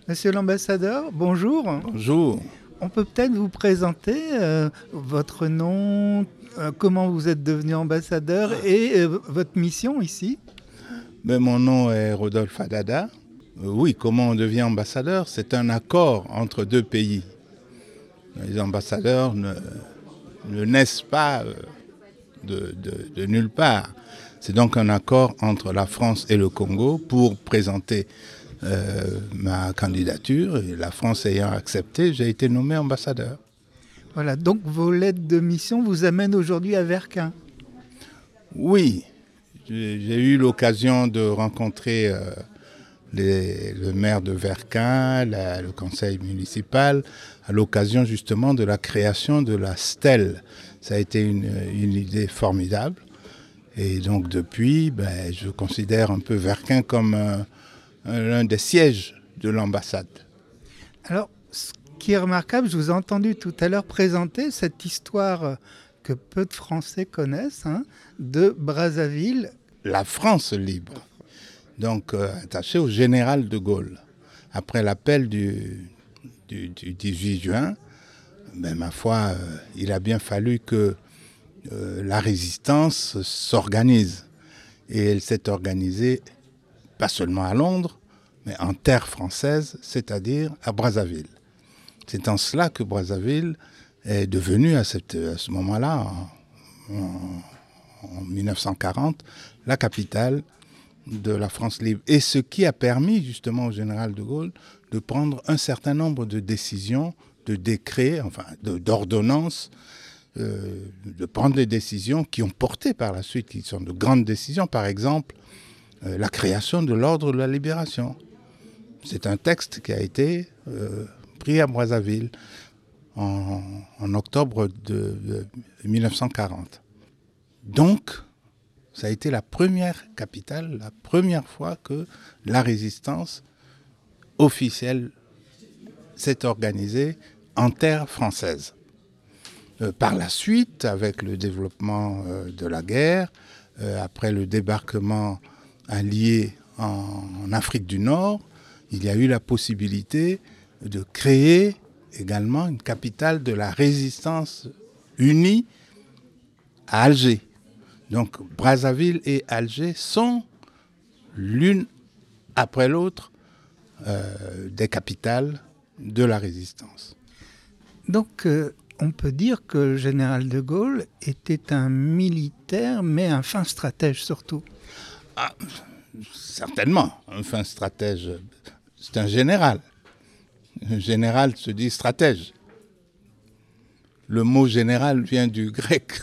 Monsieur l'ambassadeur, bonjour. Bonjour. On peut peut-être vous présenter votre nom, comment vous êtes devenu ambassadeur et votre mission ici. Mon nom est Rodolphe Adada. Oui, comment on devient ambassadeur? C'est un accord entre deux pays. Les ambassadeurs ne naissent pas de nulle part. C'est donc un accord entre la France et le Congo pour présenter ma candidature. Et la France ayant accepté, j'ai été nommé ambassadeur. Voilà, donc vos lettres de mission vous amènent aujourd'hui à Verquins. Oui, j'ai eu l'occasion de rencontrer le maire de Verquins, le conseil municipal, à l'occasion justement de la création de la stèle. Ça a été une idée formidable. Et donc depuis, je considère un peu Verquins comme l'un des sièges de l'ambassade. Alors, ce qui est remarquable, je vous ai entendu tout à l'heure présenter cette histoire que peu de Français connaissent, de Brazzaville. La France libre, donc attachée au général de Gaulle. Après l'appel du 18 juin, ma foi, il a bien fallu que la résistance s'organise. Et elle s'est organisée, pas seulement à Londres, mais en terre française, c'est-à-dire à Brazzaville. C'est en cela que Brazzaville est devenue, à ce moment-là, en 1940, la capitale de la France libre. Et ce qui a permis justement au général de Gaulle de prendre un certain nombre de décisions, de décrets, d'ordonnances, de prendre des décisions qui ont porté par la suite, qui sont de grandes décisions. Par exemple, la création de l'ordre de la libération. C'est un texte qui a été pris à Brazzaville en octobre de 1940. Donc, ça a été la première capitale, la première fois que la résistance officielle s'est organisée en terre française. Par la suite, avec le développement de la guerre, après le débarquement allié en Afrique du Nord, il y a eu la possibilité de créer également une capitale de la résistance unie à Alger. Donc Brazzaville et Alger sont l'une après l'autre des capitales de la résistance. Donc, on peut dire que le général de Gaulle était un militaire, mais un fin stratège surtout. Ah, certainement, un fin stratège, c'est un général. Un général se dit stratège. Le mot général vient du grec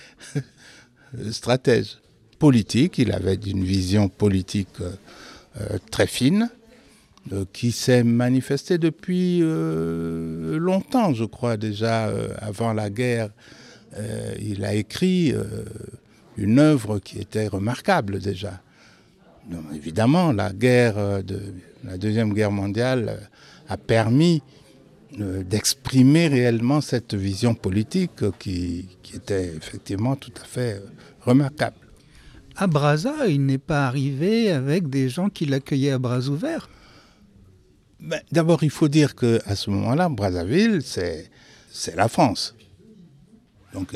stratège. Politique, il avait une vision politique très fine, qui s'est manifestée depuis longtemps, je crois déjà, avant la guerre. Il a écrit une œuvre qui était remarquable déjà. Donc, évidemment, la Deuxième Guerre mondiale a permis d'exprimer réellement cette vision politique qui était effectivement tout à fait remarquable. À Brazza, il n'est pas arrivé avec des gens qui l'accueillaient à bras ouverts. D'abord, il faut dire qu'à ce moment-là, Brazzaville, c'est la France. Donc,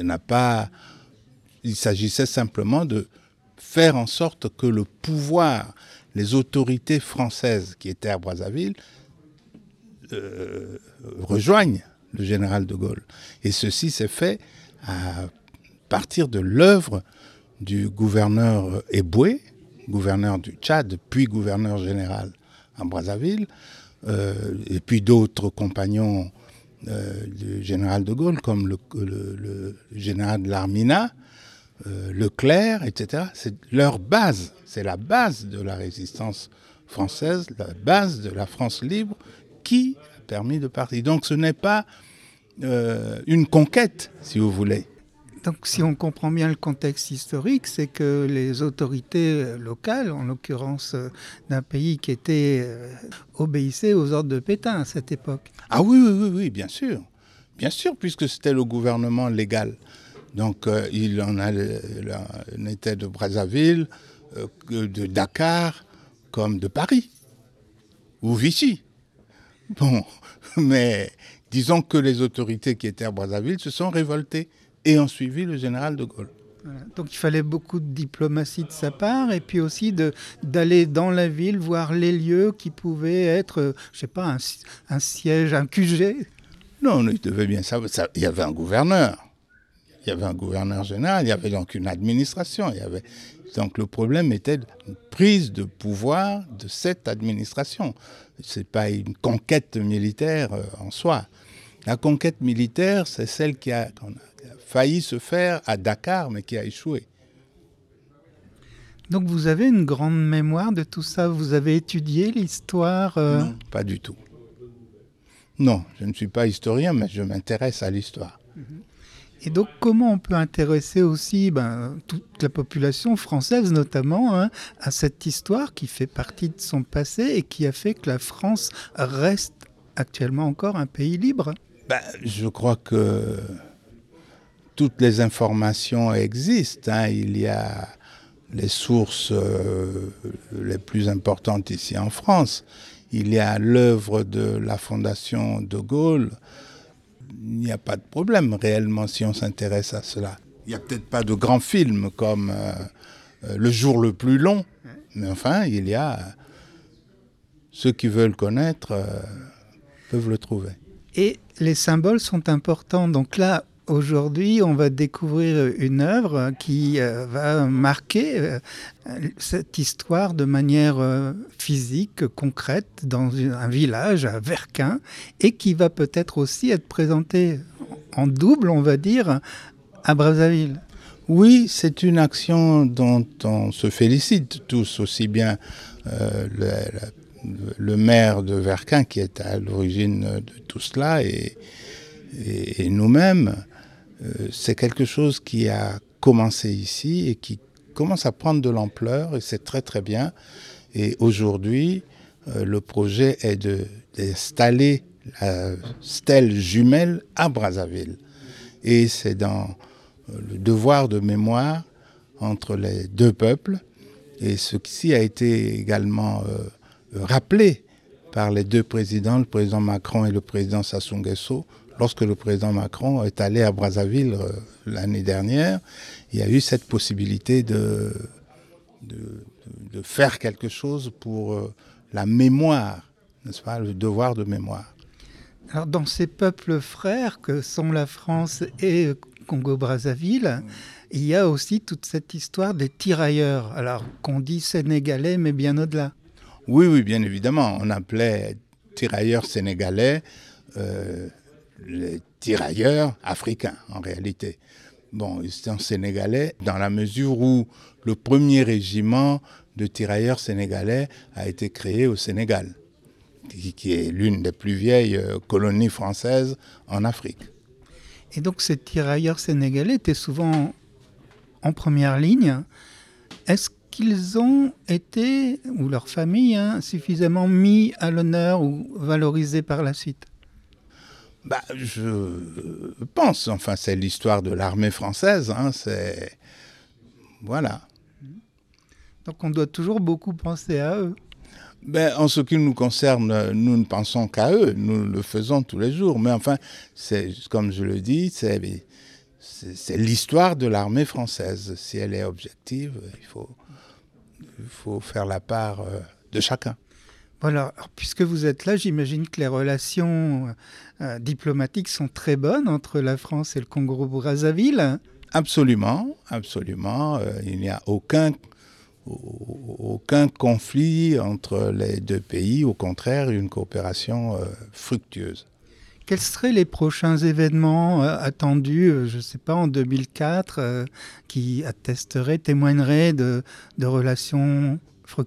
il s'agissait simplement de faire en sorte que le pouvoir, les autorités françaises qui étaient à Brazzaville, rejoignent le général de Gaulle. Et ceci s'est fait à partir de l'œuvre du gouverneur Eboué, gouverneur du Tchad, puis gouverneur général à Brazzaville, et puis d'autres compagnons du général de Gaulle, comme le général de l'Armina, Leclerc, etc. C'est leur base, c'est la base de la résistance française, la base de la France libre qui a permis de partir. Donc ce n'est pas une conquête, si vous voulez. Donc si on comprend bien le contexte historique, c'est que les autorités locales, en l'occurrence d'un pays qui obéissait aux ordres de Pétain à cette époque. Ah oui, bien sûr. Bien sûr, puisque c'était le gouvernement légal. Donc il en était de Brazzaville, de Dakar, comme de Paris, ou Vichy. Bon, mais disons que les autorités qui étaient à Brazzaville se sont révoltées et ont suivi le général de Gaulle. Voilà. Donc il fallait beaucoup de diplomatie de sa part et puis aussi d'aller dans la ville voir les lieux qui pouvaient être, je sais pas, un siège, un QG. Non, il devait bien savoir. Il y avait un gouverneur. Il y avait un gouverneur général, il y avait donc une administration. Donc le problème était une prise de pouvoir de cette administration. Ce n'est pas une conquête militaire en soi. La conquête militaire, c'est celle qui a failli se faire à Dakar, mais qui a échoué. Donc vous avez une grande mémoire de tout ça. Vous avez étudié l'histoire Non, pas du tout. Non, je ne suis pas historien, mais je m'intéresse à l'histoire. Et donc, comment on peut intéresser aussi toute la population française, notamment, à cette histoire qui fait partie de son passé et qui a fait que la France reste actuellement encore un pays libre? Je crois que toutes les informations existent. Il y a les sources les plus importantes ici en France. Il y a l'œuvre de la Fondation de Gaulle. Il n'y a pas de problème réellement si on s'intéresse à cela. Il n'y a peut-être pas de grands films comme Le jour le plus long, mais enfin, il y a ceux qui veulent connaître peuvent le trouver. Et les symboles sont importants. Donc là, aujourd'hui, on va découvrir une œuvre qui va marquer cette histoire de manière physique, concrète, dans un village, à Verquins, et qui va peut-être aussi être présentée en double, on va dire, à Brazzaville. Oui, c'est une action dont on se félicite tous, aussi bien le maire de Verquins qui est à l'origine de tout cela et nous-mêmes. C'est quelque chose qui a commencé ici et qui commence à prendre de l'ampleur et c'est très très bien. Et aujourd'hui, le projet est d'installer la stèle jumelle à Brazzaville. Et c'est dans le devoir de mémoire entre les deux peuples. Et ceci a été également rappelé par les deux présidents, le président Macron et le président Sassou Nguesso. Lorsque le président Macron est allé à Brazzaville l'année dernière, il y a eu cette possibilité de faire quelque chose pour la mémoire, n'est-ce pas, le devoir de mémoire. Alors dans ces peuples frères que sont la France et Congo-Brazzaville, il y a aussi toute cette histoire des tirailleurs, alors qu'on dit sénégalais, mais bien au-delà. Oui, bien évidemment. On appelait tirailleurs sénégalais les tirailleurs africains, en réalité. Bon, ils étaient sénégalais dans la mesure où le premier régiment de tirailleurs sénégalais a été créé au Sénégal, qui est l'une des plus vieilles colonies françaises en Afrique. Et donc ces tirailleurs sénégalais étaient souvent en première ligne. Est-ce qu'ils ont été, ou leur famille, suffisamment mis à l'honneur ou valorisés par la suite? Je pense, enfin c'est l'histoire de l'armée française, c'est... Voilà. Donc on doit toujours beaucoup penser à eux. En ce qui nous concerne, nous ne pensons qu'à eux, nous le faisons tous les jours. Mais enfin, c'est, comme je le dis, c'est l'histoire de l'armée française. Si elle est objective, il faut faire la part de chacun. Voilà, alors, puisque vous êtes là, j'imagine que les relations diplomatiques sont très bonnes entre la France et le Congo-Brazzaville. Absolument. Il n'y a aucun conflit entre les deux pays, au contraire, une coopération fructueuse. Quels seraient les prochains événements attendus, je ne sais pas, en 2004, qui attesteraient, témoigneraient de relations fructueuses ?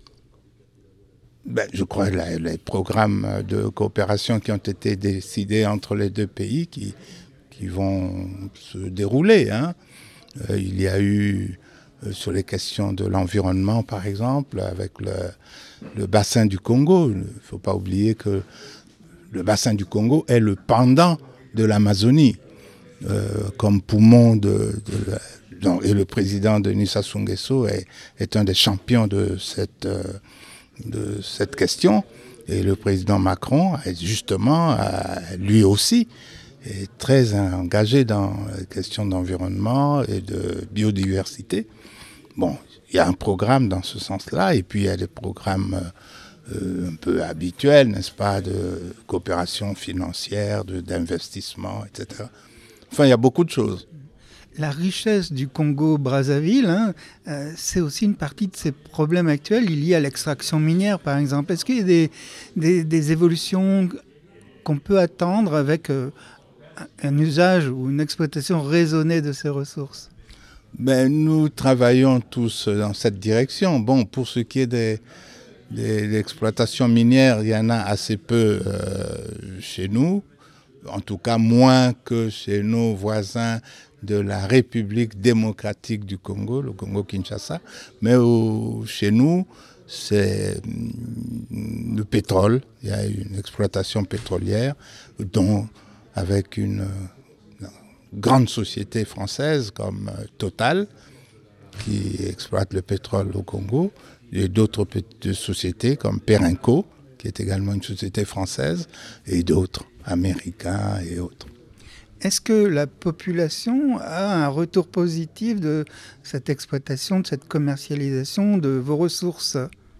Je crois les programmes de coopération qui ont été décidés entre les deux pays qui vont se dérouler. Il y a eu sur les questions de l'environnement, par exemple, avec le bassin du Congo. Il ne faut pas oublier que le bassin du Congo est le pendant de l'Amazonie, comme poumon et le président Denis Sassou Nguesso est un des champions de cette question. Et le président Macron, justement, lui aussi, est très engagé dans les questions d'environnement et de biodiversité. Bon, il y a un programme dans ce sens-là, et puis il y a des programmes un peu habituels, n'est-ce pas, de coopération financière, d'investissement, etc. Enfin, il y a beaucoup de choses. La richesse du Congo-Brazzaville, c'est aussi une partie de ces problèmes actuels liés à l'extraction minière, par exemple. Est-ce qu'il y a des évolutions qu'on peut attendre avec un usage ou une exploitation raisonnée de ces ressources? Nous travaillons tous dans cette direction. Bon, pour ce qui est des exploitations minières, il y en a assez peu chez nous, en tout cas moins que chez nos voisins de la République démocratique du Congo, le Congo-Kinshasa. Mais chez nous, c'est le pétrole. Il y a une exploitation pétrolière, dont avec une grande société française comme Total, qui exploite le pétrole au Congo, et d'autres petites sociétés comme Perenco, qui est également une société française, et d'autres, américains et autres. Est-ce que la population a un retour positif de cette exploitation, de cette commercialisation de vos ressources?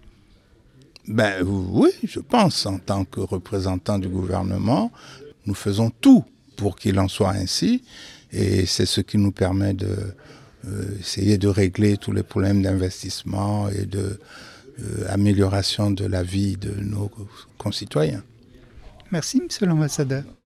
Oui, je pense, en tant que représentant du gouvernement, nous faisons tout pour qu'il en soit ainsi, et c'est ce qui nous permet d'essayer de régler tous les problèmes d'investissement et d'amélioration de la vie de nos concitoyens. Merci, monsieur l'ambassadeur.